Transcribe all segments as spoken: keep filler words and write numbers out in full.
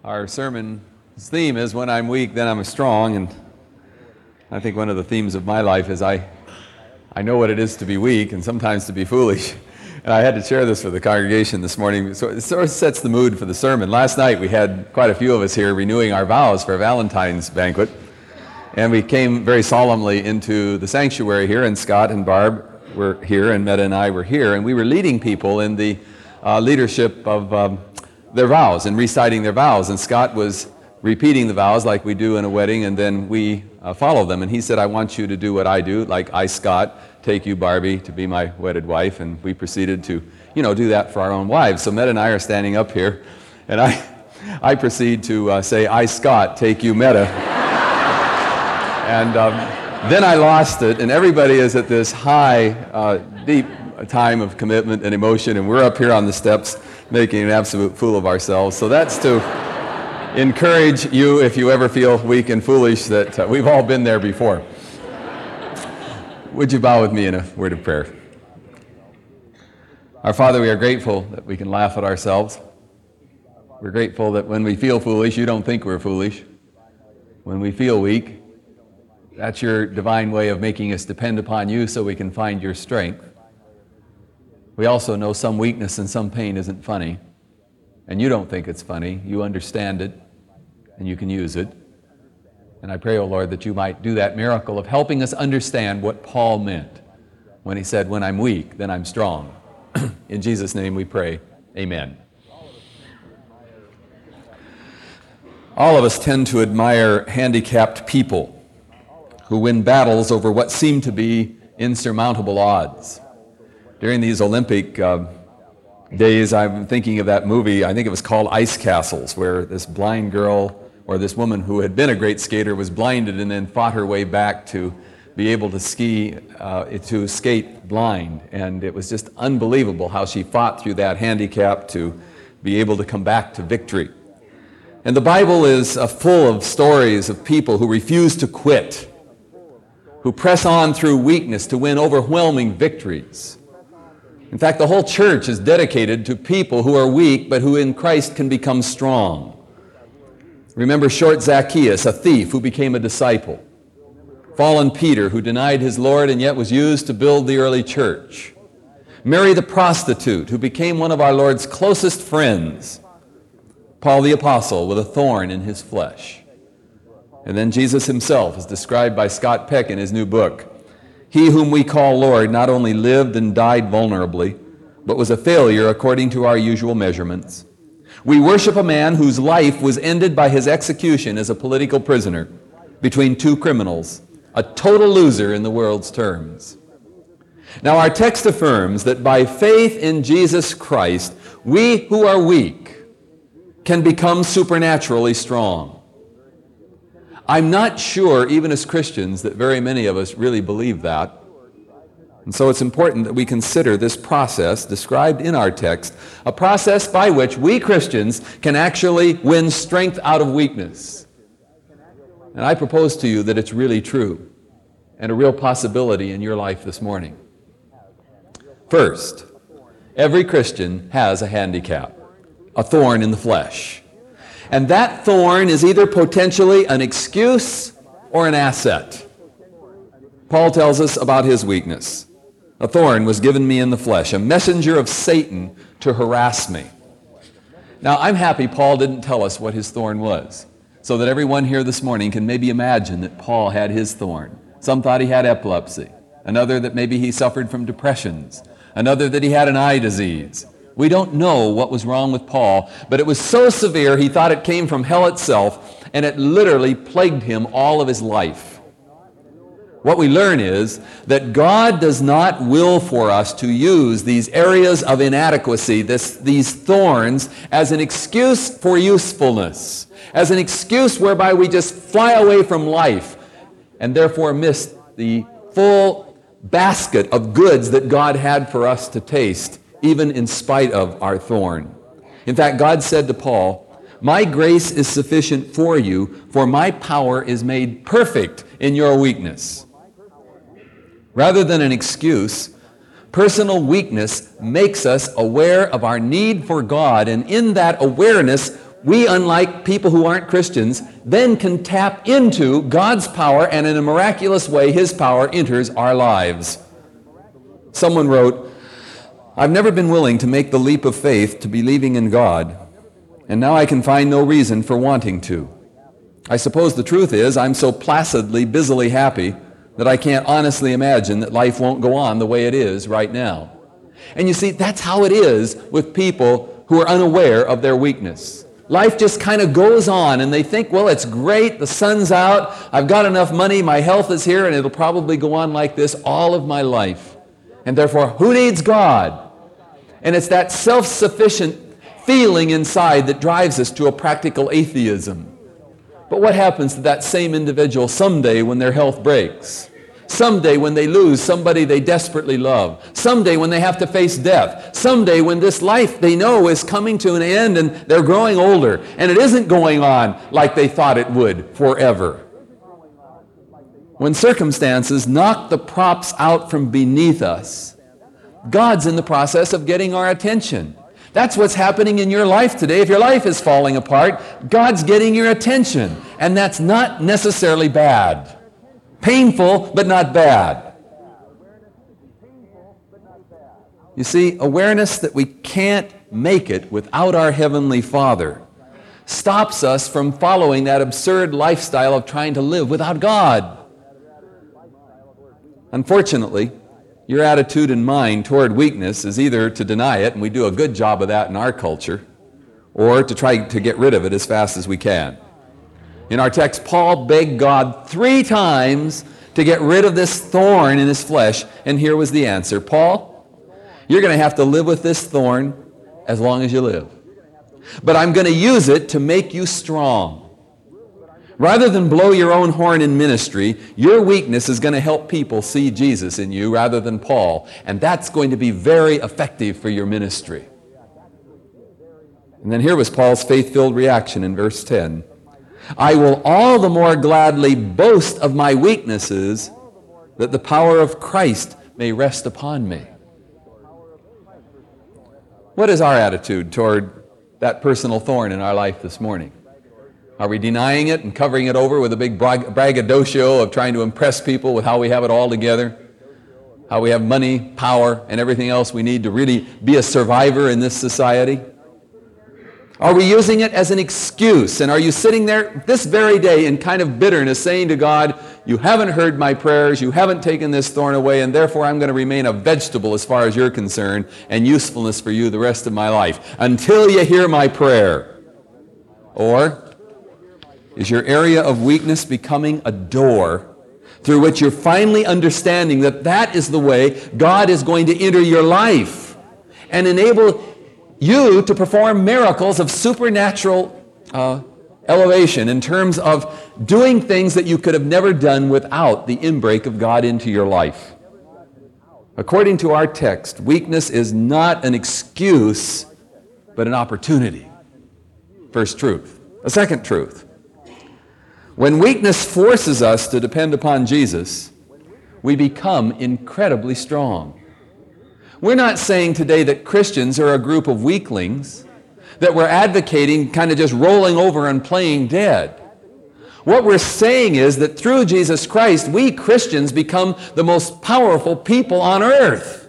Our sermon's theme is when I'm weak, then I'm strong, and I think one of the themes of my life is I, I know what it is to be weak and sometimes to be foolish. And I had to share this with the congregation this morning, so it sort of sets the mood for the sermon. Last night we had quite a few of us here renewing our vows for a Valentine's banquet, and we came very solemnly into the sanctuary here, and Scott and Barb were here, and Meta and I were here, and we were leading people in the uh, leadership of um, their vows and reciting their vows. And Scott was repeating the vows like we do in a wedding, and then we uh, follow them. And he said, I want you to do what I do, like I, Scott, take you, Barbie, to be my wedded wife. And we proceeded to, you know, do that for our own wives. So Meta and I are standing up here, and I, I proceed to uh, say, I, Scott, take you, Meta. and um, then I lost it, and everybody is at this high, uh, deep time of commitment and emotion, and we're up here on the steps making an absolute fool of ourselves. So that's to encourage you, if you ever feel weak and foolish, that uh, we've all been there before. Would you bow with me in a word of prayer? Our Father, we are grateful that we can laugh at ourselves. We're grateful that when we feel foolish, you don't think we're foolish. When we feel weak, that's your divine way of making us depend upon you so we can find your strength. We also know some weakness and some pain isn't funny, and you don't think it's funny. You understand it, and you can use it. And I pray, O Lord, that you might do that miracle of helping us understand what Paul meant when he said, when I'm weak, then I'm strong. In Jesus' name we pray, amen. All of us tend to admire handicapped people who win battles over what seem to be insurmountable odds. During these Olympic uh, days, I'm thinking of that movie, I think it was called Ice Castles, where this blind girl or this woman who had been a great skater was blinded and then fought her way back to be able to ski, uh, to skate blind. And it was just unbelievable how she fought through that handicap to be able to come back to victory. And the Bible is uh, full of stories of people who refuse to quit, who press on through weakness to win overwhelming victories. In fact, the whole church is dedicated to people who are weak, but who in Christ can become strong. Remember short Zacchaeus, a thief who became a disciple. Fallen Peter, who denied his Lord and yet was used to build the early church. Mary the prostitute, who became one of our Lord's closest friends. Paul the apostle with a thorn in his flesh. And then Jesus himself, as described by Scott Peck in his new book. He whom we call Lord not only lived and died vulnerably, but was a failure according to our usual measurements. We worship a man whose life was ended by his execution as a political prisoner between two criminals, a total loser in the world's terms. Now our text affirms that by faith in Jesus Christ, we who are weak can become supernaturally strong. I'm not sure, even as Christians, that very many of us really believe that. And so it's important that we consider this process described in our text, a process by which we Christians can actually win strength out of weakness. And I propose to you that it's really true and a real possibility in your life this morning. First, every Christian has a handicap, a thorn in the flesh. And that thorn is either potentially an excuse or an asset. Paul tells us about his weakness. A thorn was given me in the flesh, a messenger of Satan to harass me. Now, I'm happy Paul didn't tell us what his thorn was, so that everyone here this morning can maybe imagine that Paul had his thorn. Some thought he had epilepsy, another that maybe he suffered from depressions, another that he had an eye disease. We don't know what was wrong with Paul, but it was so severe he thought it came from hell itself, and it literally plagued him all of his life. What we learn is that God does not will for us to use these areas of inadequacy, this, these thorns, as an excuse for usefulness, as an excuse whereby we just fly away from life and therefore miss the full basket of goods that God had for us to taste, even in spite of our thorn. In fact, God said to Paul, my grace is sufficient for you, for my power is made perfect in your weakness. Rather than an excuse, personal weakness makes us aware of our need for God, and in that awareness, we, unlike people who aren't Christians, then can tap into God's power, and in a miraculous way, His power enters our lives. Someone wrote, "I've never been willing to make the leap of faith to believing in God, and now I can find no reason for wanting to. I suppose the truth is I'm so placidly, busily happy that I can't honestly imagine that life won't go on the way it is right now." And you see, that's how it is with people who are unaware of their weakness. Life just kind of goes on, and they think, well, it's great, the sun's out, I've got enough money, my health is here, and it'll probably go on like this all of my life. And therefore, who needs God? And it's that self-sufficient feeling inside that drives us to a practical atheism. But what happens to that same individual someday when their health breaks? Someday when they lose somebody they desperately love? Someday when they have to face death? Someday when this life they know is coming to an end and they're growing older and it isn't going on like they thought it would forever? When circumstances knock the props out from beneath us, God's in the process of getting our attention. That's what's happening in your life today. If your life is falling apart, God's getting your attention. And that's not necessarily bad. Painful, but not bad. You see, awareness that we can't make it without our Heavenly Father stops us from following that absurd lifestyle of trying to live without God. Unfortunately, your attitude and mine toward weakness is either to deny it, and we do a good job of that in our culture, or to try to get rid of it as fast as we can. In our text, Paul begged God three times to get rid of this thorn in his flesh, and here was the answer. Paul, you're going to have to live with this thorn as long as you live. But I'm going to use it to make you strong. Rather than blow your own horn in ministry, your weakness is going to help people see Jesus in you rather than Paul, and that's going to be very effective for your ministry. And then here was Paul's faith-filled reaction in verse ten. I will all the more gladly boast of my weaknesses, that the power of Christ may rest upon me. What is our attitude toward that personal thorn in our life this morning? Are we denying it and covering it over with a big braggadocio of trying to impress people with how we have it all together? How we have money, power, and everything else we need to really be a survivor in this society? Are we using it as an excuse? And are you sitting there this very day in kind of bitterness saying to God, you haven't heard my prayers, you haven't taken this thorn away, and therefore I'm going to remain a vegetable as far as you're concerned and usefulness for you the rest of my life until you hear my prayer? Or is your area of weakness becoming a door through which you're finally understanding that that is the way God is going to enter your life and enable you to perform miracles of supernatural uh, elevation in terms of doing things that you could have never done without the inbreak of God into your life? According to our text, weakness is not an excuse, but an opportunity. First truth. A second truth. When weakness forces us to depend upon Jesus, we become incredibly strong. We're not saying today that Christians are a group of weaklings, that we're advocating kind of just rolling over and playing dead. What we're saying is that through Jesus Christ, we Christians become the most powerful people on earth.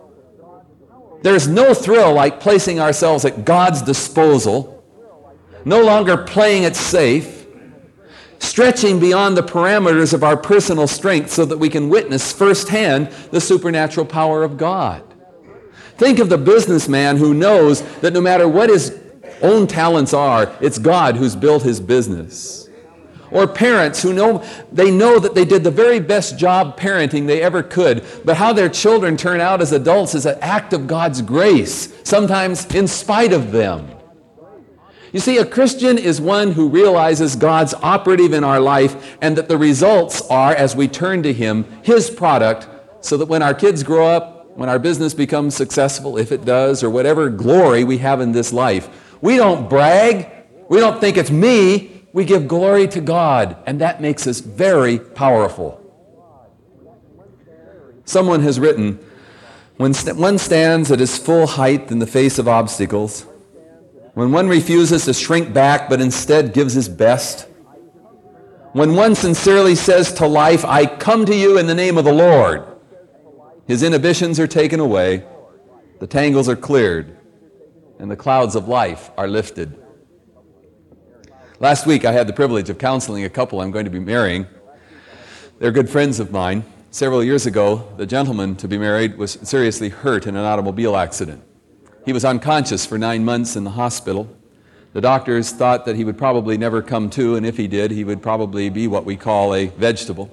There's no thrill like placing ourselves at God's disposal, no longer playing it safe, stretching beyond the parameters of our personal strength so that we can witness firsthand the supernatural power of God. Think of the businessman who knows that no matter what his own talents are, it's God who's built his business. Or parents who know, they know that they did the very best job parenting they ever could, but how their children turn out as adults is an act of God's grace, sometimes in spite of them. You see, a Christian is one who realizes God's operative in our life and that the results are, as we turn to Him, His product, so that when our kids grow up, when our business becomes successful, if it does, or whatever glory we have in this life, we don't brag, we don't think it's me, we give glory to God, and that makes us very powerful. Someone has written, when one stands at his full height in the face of obstacles, when one refuses to shrink back but instead gives his best, when one sincerely says to life, I come to you in the name of the Lord, his inhibitions are taken away, the tangles are cleared, and the clouds of life are lifted. Last week I had the privilege of counseling a couple I'm going to be marrying. They're good friends of mine. Several years ago, the gentleman to be married was seriously hurt in an automobile accident. He was unconscious for nine months in the hospital. The doctors thought that he would probably never come to, and if he did, he would probably be what we call a vegetable.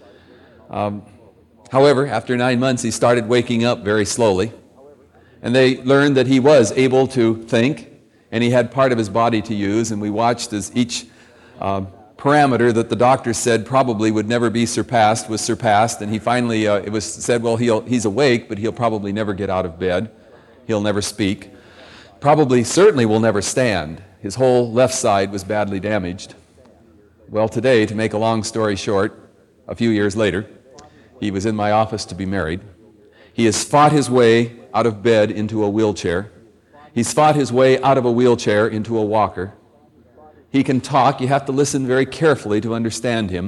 Um, however, after nine months, he started waking up very slowly, and they learned that he was able to think, and he had part of his body to use, and we watched as each um, parameter that the doctor said probably would never be surpassed was surpassed, and he finally, uh, it was said, well, he'll, he's awake, but he'll probably never get out of bed. He'll never speak. Probably, certainly will never stand. His whole left side was badly damaged. Well, today, to make a long story short, a few years later, he was in my office to be married. He has fought his way out of bed into a wheelchair. He's fought his way out of a wheelchair into a walker. He can talk. You have to listen very carefully to understand him.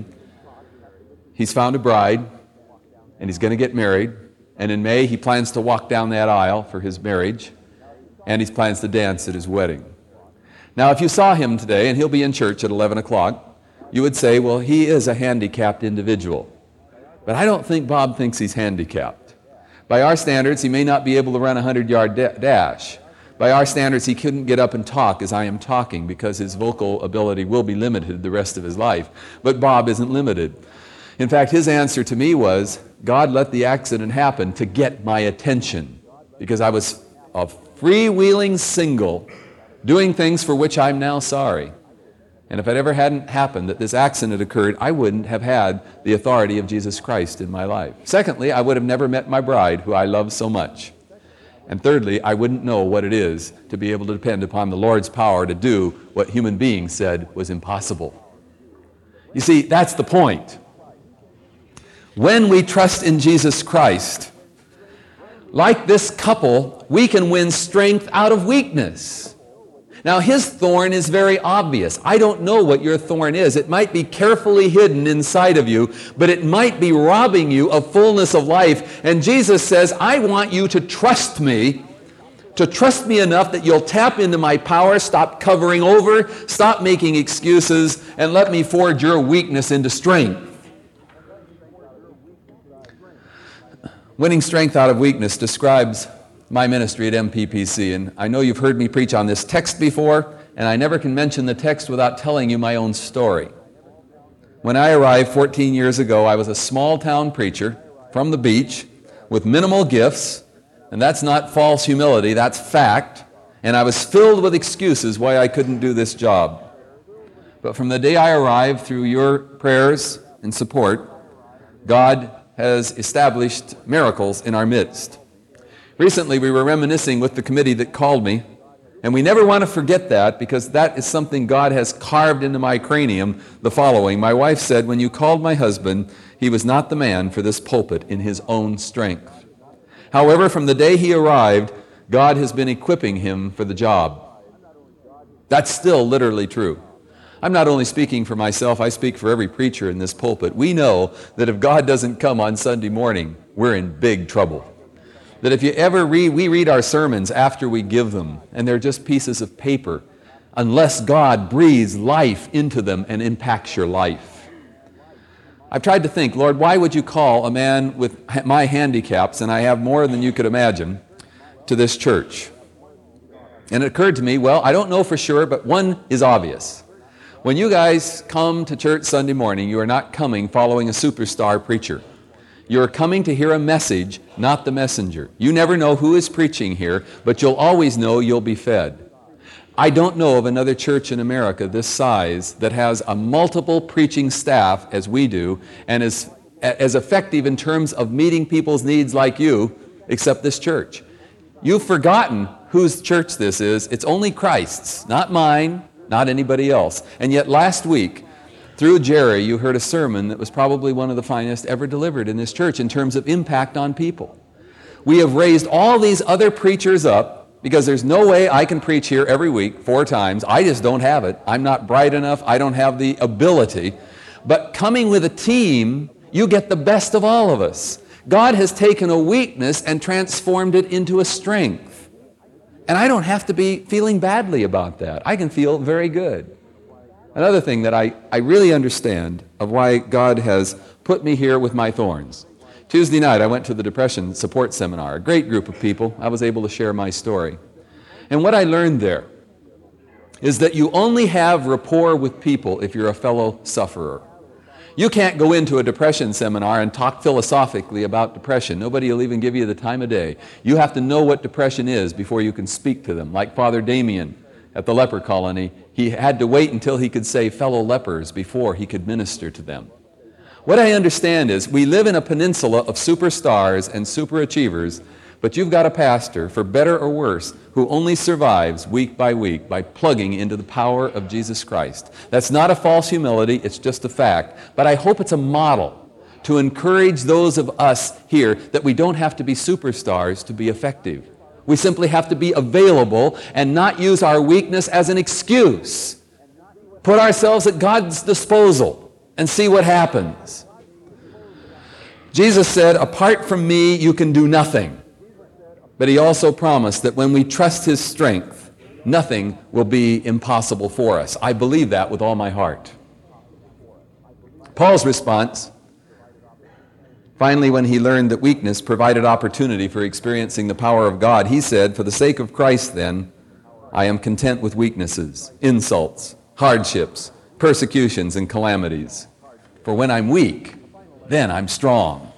He's found a bride, and he's going to get married. And in May, he plans to walk down that aisle for his marriage, and he plans to dance at his wedding. Now, if you saw him today, and he'll be in church at eleven o'clock, you would say, well, he is a handicapped individual. But I don't think Bob thinks he's handicapped. By our standards, he may not be able to run a hundred-yard da- dash. By our standards, he couldn't get up and talk as I am talking because his vocal ability will be limited the rest of his life. But Bob isn't limited. In fact, his answer to me was, God let the accident happen to get my attention because I was a freewheeling single doing things for which I'm now sorry. And if it ever hadn't happened that this accident occurred, I wouldn't have had the authority of Jesus Christ in my life. Secondly, I would have never met my bride, who I love so much. And thirdly, I wouldn't know what it is to be able to depend upon the Lord's power to do what human beings said was impossible. You see, that's the point. When we trust in Jesus Christ, like this couple, we can win strength out of weakness. Now, his thorn is very obvious. I don't know what your thorn is. It might be carefully hidden inside of you, but it might be robbing you of fullness of life. And Jesus says, I want you to trust me, to trust me enough that you'll tap into my power, stop covering over, stop making excuses, and let me forge your weakness into strength. Winning strength out of weakness describes my ministry at M P P C, and I know you've heard me preach on this text before, and I never can mention the text without telling you my own story. When I arrived fourteen years ago, I was a small-town preacher from the beach with minimal gifts, and that's not false humility, that's fact, and I was filled with excuses why I couldn't do this job. But from the day I arrived, through your prayers and support, God has established miracles in our midst. Recently, we were reminiscing with the committee that called me, and we never want to forget that because that is something God has carved into my cranium, the following. My wife said, when you called my husband, he was not the man for this pulpit in his own strength. However, from the day he arrived, God has been equipping him for the job. That's still literally true. I'm not only speaking for myself, I speak for every preacher in this pulpit. We know that if God doesn't come on Sunday morning, we're in big trouble. That if you ever read, we read our sermons after we give them, and they're just pieces of paper, unless God breathes life into them and impacts your life. I've tried to think, Lord, why would you call a man with my handicaps, and I have more than you could imagine, to this church? And it occurred to me, well, I don't know for sure, but one is obvious. When you guys come to church Sunday morning, you are not coming following a superstar preacher. You're coming to hear a message, not the messenger. You never know who is preaching here, but you'll always know you'll be fed. I don't know of another church in America this size that has a multiple preaching staff as we do and is as effective in terms of meeting people's needs like you, except this church. You've forgotten whose church this is. It's only Christ's, not mine, not anybody else. And yet last week, through Jerry, you heard a sermon that was probably one of the finest ever delivered in this church in terms of impact on people. We have raised all these other preachers up because there's no way I can preach here every week four times. I just don't have it. I'm not bright enough. I don't have the ability. But coming with a team, you get the best of all of us. God has taken a weakness and transformed it into a strength. And I don't have to be feeling badly about that. I can feel very good. Another thing that I, I really understand of why God has put me here with my thorns. Tuesday night, I went to the Depression Support Seminar, a great group of people. I was able to share my story. And what I learned there is that you only have rapport with people if you're a fellow sufferer. You can't go into a depression seminar and talk philosophically about depression. Nobody will even give you the time of day. You have to know what depression is before you can speak to them. Like Father Damien at the leper colony, he had to wait until he could say fellow lepers before he could minister to them. What I understand is we live in a peninsula of superstars and superachievers, but you've got a pastor, for better or worse, who only survives week by week by plugging into the power of Jesus Christ. That's not a false humility, it's just a fact. But I hope it's a model to encourage those of us here that we don't have to be superstars to be effective. We simply have to be available and not use our weakness as an excuse. Put ourselves at God's disposal and see what happens. Jesus said, apart from me, you can do nothing. But he also promised that when we trust his strength, nothing will be impossible for us. I believe that with all my heart. Paul's response, finally, when he learned that weakness provided opportunity for experiencing the power of God, he said, for the sake of Christ, then, I am content with weaknesses, insults, hardships, persecutions, and calamities. For when I'm weak, then I'm strong.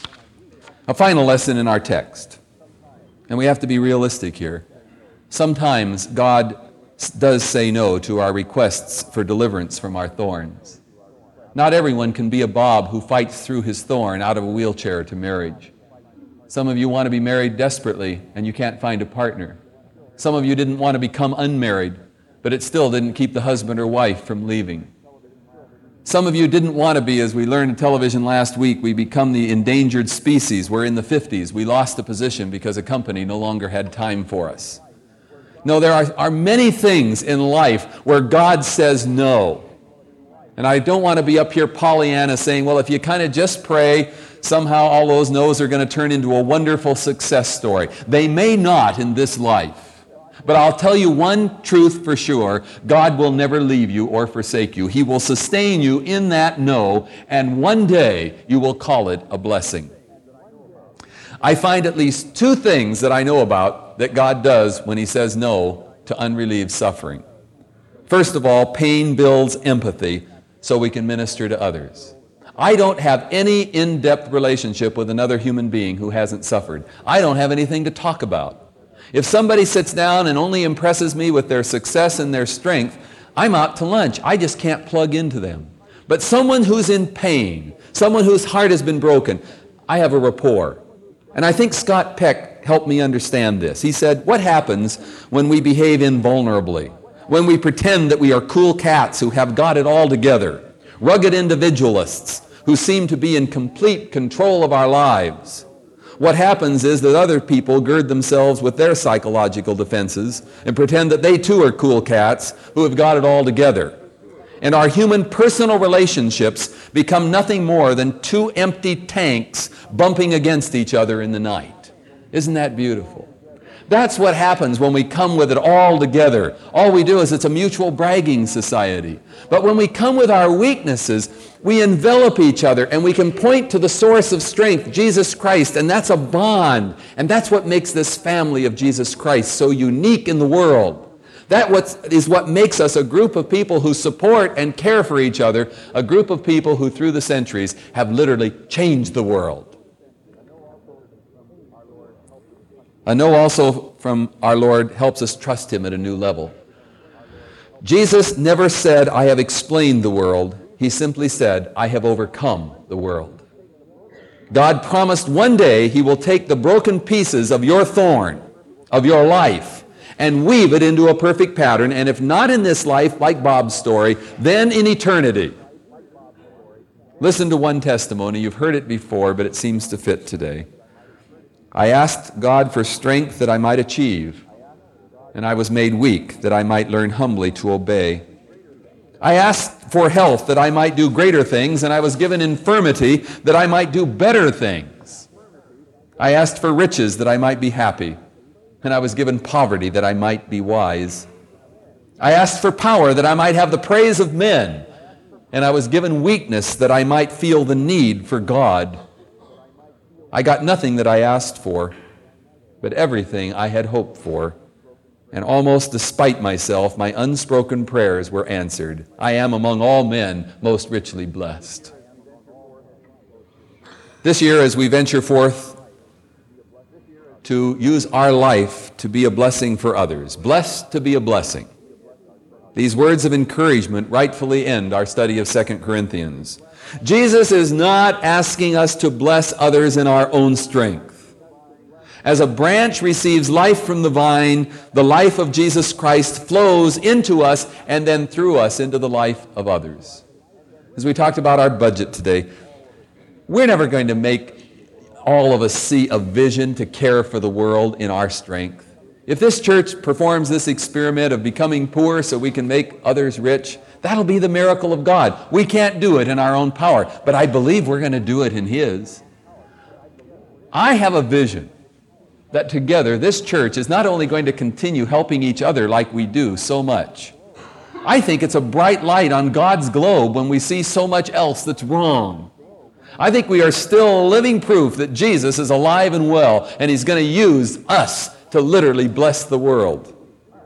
A final lesson in our text. And we have to be realistic here. Sometimes God does say no to our requests for deliverance from our thorns. Not everyone can be a Bob who fights through his thorn out of a wheelchair to marriage. Some of you want to be married desperately and you can't find a partner. Some of you didn't want to become unmarried, but it still didn't keep the husband or wife from leaving. Some of you didn't want to be, as we learned in television last week, we become the endangered species where in the fifties we lost the position because a company no longer had time for us. No, there are, are many things in life where God says no. And I don't want to be up here Pollyanna saying, well, if you kind of just pray, somehow all those no's are going to turn into a wonderful success story. They may not in this life. But I'll tell you one truth for sure, God will never leave you or forsake you. He will sustain you in that no, and one day you will call it a blessing. I find at least two things that I know about that God does when he says no to unrelieved suffering. First of all, pain builds empathy so we can minister to others. I don't have any in-depth relationship with another human being who hasn't suffered. I don't have anything to talk about. If somebody sits down and only impresses me with their success and their strength, I'm out to lunch. I just can't plug into them. But someone who's in pain, someone whose heart has been broken, I have a rapport. And I think Scott Peck helped me understand this. He said, what happens when we behave invulnerably? When we pretend that we are cool cats who have got it all together, rugged individualists who seem to be in complete control of our lives? What happens is that other people gird themselves with their psychological defenses and pretend that they too are cool cats who have got it all together. And our human personal relationships become nothing more than two empty tanks bumping against each other in the night. Isn't that beautiful? That's what happens when we come with it all together. All we do is it's a mutual bragging society. But when we come with our weaknesses, we envelop each other and we can point to the source of strength, Jesus Christ, and that's a bond. And that's what makes this family of Jesus Christ so unique in the world. That is what makes us a group of people who support and care for each other, a group of people who through the centuries have literally changed the world. A no also from our Lord helps us trust him at a new level. Jesus never said, I have explained the world. He simply said, I have overcome the world. God promised one day he will take the broken pieces of your thorn, of your life, and weave it into a perfect pattern, and if not in this life, like Bob's story, then in eternity. Listen to one testimony. You've heard it before, but it seems to fit today. I asked God for strength that I might achieve, and I was made weak, that I might learn humbly to obey. I asked for health, that I might do greater things, and I was given infirmity, that I might do better things. I asked for riches, that I might be happy, and I was given poverty, that I might be wise. I asked for power, that I might have the praise of men, and I was given weakness, that I might feel the need for God. I got nothing that I asked for, but everything I had hoped for. And almost despite myself, my unspoken prayers were answered. I am among all men most richly blessed. This year, as we venture forth to use our life to be a blessing for others, blessed to be a blessing, these words of encouragement rightfully end our study of Second Corinthians. Jesus is not asking us to bless others in our own strength. As a branch receives life from the vine, the life of Jesus Christ flows into us and then through us into the life of others. As we talked about our budget today, we're never going to make all of us see a vision to care for the world in our strength. If this church performs this experiment of becoming poor so we can make others rich, that'll be the miracle of God. We can't do it in our own power, but I believe we're going to do it in His. I have a vision that together this church is not only going to continue helping each other like we do so much. I think it's a bright light on God's globe when we see so much else that's wrong. I think we are still living proof that Jesus is alive and well, and He's going to use us to literally bless the world.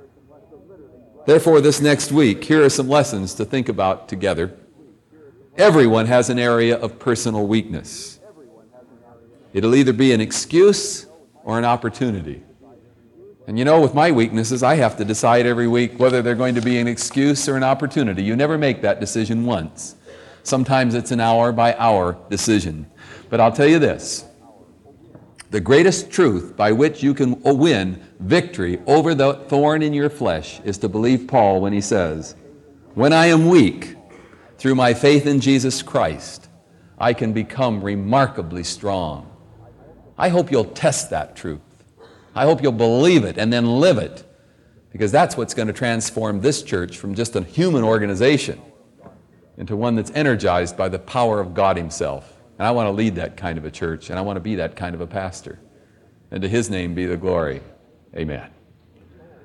Therefore, this next week, here are some lessons to think about together. Everyone has an area of personal weakness. It'll either be an excuse or an opportunity. And you know, with my weaknesses, I have to decide every week whether they're going to be an excuse or an opportunity. You never make that decision once. Sometimes it's an hour by hour decision. But I'll tell you this. The greatest truth by which you can win victory over the thorn in your flesh is to believe Paul when he says, "When I am weak, through my faith in Jesus Christ, I can become remarkably strong." I hope you'll test that truth. I hope you'll believe it and then live it, because that's what's going to transform this church from just a human organization into one that's energized by the power of God Himself. And I want to lead that kind of a church, and I want to be that kind of a pastor. And to His name be the glory. Amen.